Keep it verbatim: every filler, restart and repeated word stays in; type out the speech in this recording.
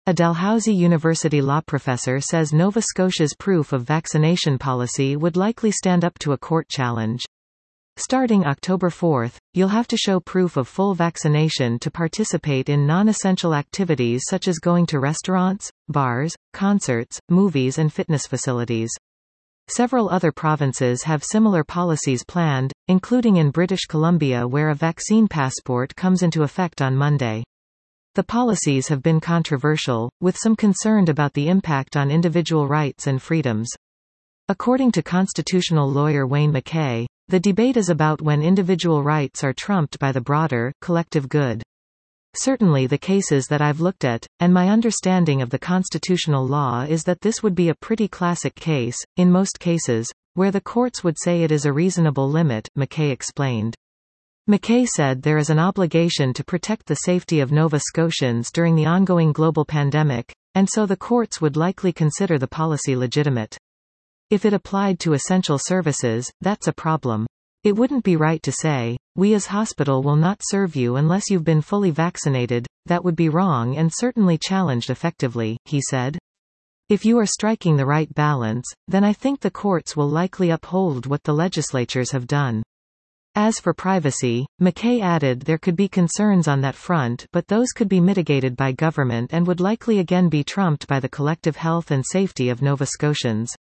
A Dalhousie University law professor says Nova Scotia's proof of vaccination policy would likely stand up to a court challenge. Starting October fourth, you'll have to show proof of full vaccination to participate in non-essential activities such as going to restaurants, bars, concerts, movies and fitness facilities. Several other provinces have similar policies planned, including in British Columbia where a vaccine passport comes into effect on Monday. The policies have been controversial, with some concerned about the impact on individual rights and freedoms. According to constitutional lawyer Wayne McKay, the debate is about when individual rights are trumped by the broader, collective good. Certainly the cases that I've looked at, and my understanding of the constitutional law is that this would be a pretty classic case, in most cases, where the courts would say it is a reasonable limit, McKay explained. McKay said there is an obligation to protect the safety of Nova Scotians during the ongoing global pandemic, and so the courts would likely consider the policy legitimate. If it applied to essential services, that's a problem. It wouldn't be right to say, we as hospital will not serve you unless you've been fully vaccinated. That would be wrong and certainly challenged effectively, he said. If you are striking the right balance, then I think the courts will likely uphold what the legislatures have done. As for privacy, McKay added there could be concerns on that front, but those could be mitigated by government and would likely again be trumped by the collective health and safety of Nova Scotians.